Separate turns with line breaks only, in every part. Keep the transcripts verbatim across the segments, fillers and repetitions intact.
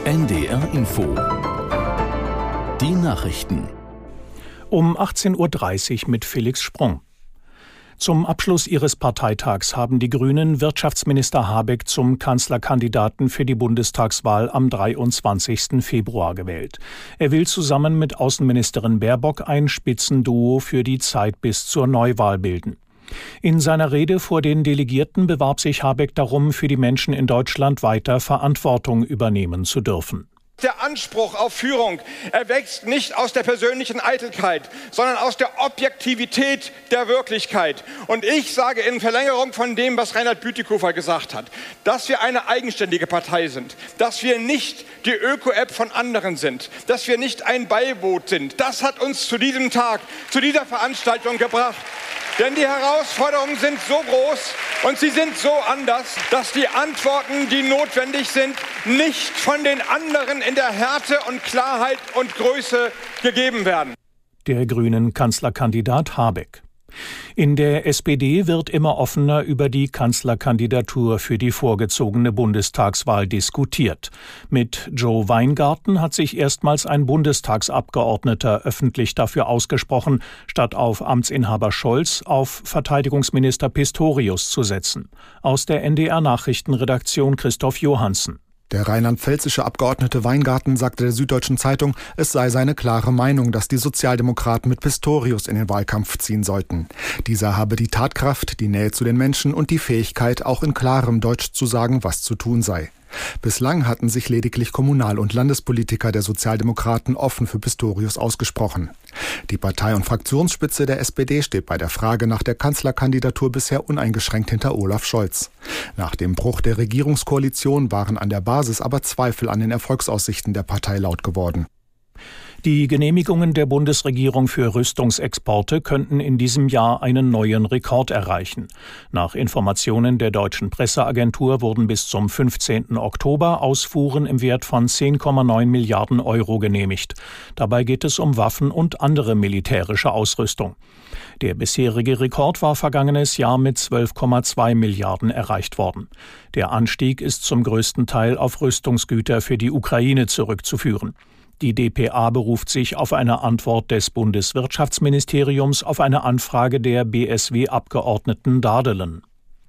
N D R Info. Die Nachrichten.
Um achtzehn Uhr dreißig mit Felix Sprung. Zum Abschluss ihres Parteitags haben die Grünen Wirtschaftsminister Habeck zum Kanzlerkandidaten für die Bundestagswahl am dreiundzwanzigsten Februar gewählt. Er will zusammen mit Außenministerin Baerbock ein Spitzenduo für die Zeit bis zur Neuwahl bilden. In seiner Rede vor den Delegierten bewarb sich Habeck darum, für die Menschen in Deutschland weiter Verantwortung übernehmen zu dürfen.
Der Anspruch auf Führung erwächst nicht aus der persönlichen Eitelkeit, sondern aus der Objektivität der Wirklichkeit. Und ich sage in Verlängerung von dem, was Reinhard Bütikofer gesagt hat, dass wir eine eigenständige Partei sind, dass wir nicht die Öko-App von anderen sind, dass wir nicht ein Beiboot sind. Das hat uns zu diesem Tag, zu dieser Veranstaltung gebracht. Denn die Herausforderungen sind so groß und sie sind so anders, dass die Antworten, die notwendig sind, nicht von den anderen in der Härte und Klarheit und Größe gegeben werden.
Der grünen Kanzlerkandidat Habeck. In der S P D wird immer offener über die Kanzlerkandidatur für die vorgezogene Bundestagswahl diskutiert. Mit Joe Weingarten hat sich erstmals ein Bundestagsabgeordneter öffentlich dafür ausgesprochen, statt auf Amtsinhaber Scholz auf Verteidigungsminister Pistorius zu setzen. Aus der N D R-Nachrichtenredaktion Christoph Johansen.
Der rheinland-pfälzische Abgeordnete Weingarten sagte der Süddeutschen Zeitung, es sei seine klare Meinung, dass die Sozialdemokraten mit Pistorius in den Wahlkampf ziehen sollten. Dieser habe die Tatkraft, die Nähe zu den Menschen und die Fähigkeit, auch in klarem Deutsch zu sagen, was zu tun sei. Bislang hatten sich lediglich Kommunal- und Landespolitiker der Sozialdemokraten offen für Pistorius ausgesprochen. Die Partei- und Fraktionsspitze der S P D steht bei der Frage nach der Kanzlerkandidatur bisher uneingeschränkt hinter Olaf Scholz. Nach dem Bruch der Regierungskoalition waren an der Basis aber Zweifel an den Erfolgsaussichten der Partei laut geworden.
Die Genehmigungen der Bundesregierung für Rüstungsexporte könnten in diesem Jahr einen neuen Rekord erreichen. Nach Informationen der Deutschen Presseagentur wurden bis zum fünfzehnten Oktober Ausfuhren im Wert von zehn Komma neun Milliarden Euro genehmigt. Dabei geht es um Waffen und andere militärische Ausrüstung. Der bisherige Rekord war vergangenes Jahr mit zwölf Komma zwei Milliarden erreicht worden. Der Anstieg ist zum größten Teil auf Rüstungsgüter für die Ukraine zurückzuführen. Die d p a beruft sich auf eine Antwort des Bundeswirtschaftsministeriums auf eine Anfrage der B S W-Abgeordneten Dardelen.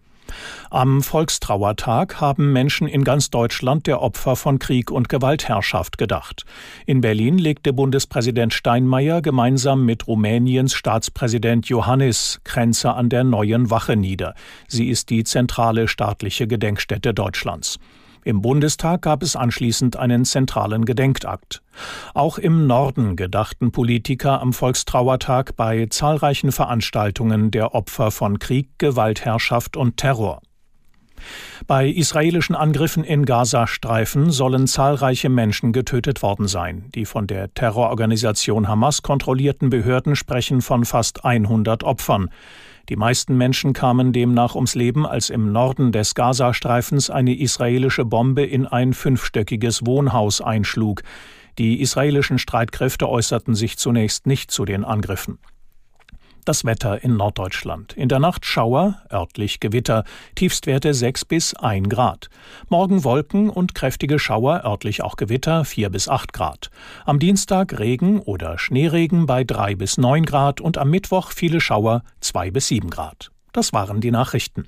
Am Volkstrauertag haben Menschen in ganz Deutschland der Opfer von Krieg und Gewaltherrschaft gedacht. In Berlin legte Bundespräsident Steinmeier gemeinsam mit Rumäniens Staatspräsident Iohannis Kränze an der Neuen Wache nieder. Sie ist die zentrale staatliche Gedenkstätte Deutschlands. Im Bundestag gab es anschließend einen zentralen Gedenkakt. Auch im Norden gedachten Politiker am Volkstrauertag bei zahlreichen Veranstaltungen der Opfer von Krieg, Gewaltherrschaft und Terror. Bei israelischen Angriffen in Gazastreifen sollen zahlreiche Menschen getötet worden sein. Die von der Terrororganisation Hamas kontrollierten Behörden sprechen von fast hundert Opfern. Die meisten Menschen kamen demnach ums Leben, als im Norden des Gazastreifens eine israelische Bombe in ein fünfstöckiges Wohnhaus einschlug. Die israelischen Streitkräfte äußerten sich zunächst nicht zu den Angriffen. Das Wetter in Norddeutschland. In der Nacht Schauer, örtlich Gewitter, Tiefstwerte sechs bis ein Grad. Morgen Wolken und kräftige Schauer, örtlich auch Gewitter, vier bis acht Grad. Am Dienstag Regen oder Schneeregen bei drei bis neun Grad und am Mittwoch viele Schauer, zwei bis sieben Grad. Das waren die Nachrichten.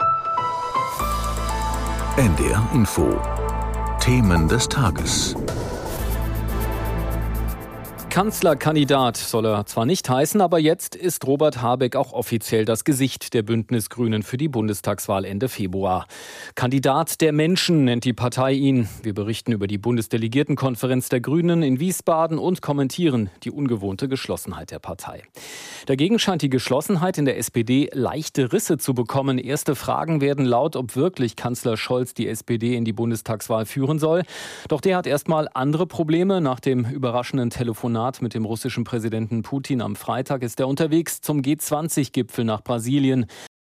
N D R Info. Themen des Tages.
Kanzlerkandidat soll er zwar nicht heißen, aber jetzt ist Robert Habeck auch offiziell das Gesicht der Bündnis-Grünen für die Bundestagswahl Ende Februar. Kandidat der Menschen nennt die Partei ihn. Wir berichten über die Bundesdelegiertenkonferenz der Grünen in Wiesbaden und kommentieren die ungewohnte Geschlossenheit der Partei. Dagegen scheint die Geschlossenheit in der S P D leichte Risse zu bekommen. Erste Fragen werden laut, ob wirklich Kanzler Scholz die S P D in die Bundestagswahl führen soll. Doch der hat erstmal andere Probleme. Nach dem überraschenden Telefonat mit dem russischen Präsidenten Putin am Freitag ist er unterwegs zum G zwanzig Gipfel nach Brasilien.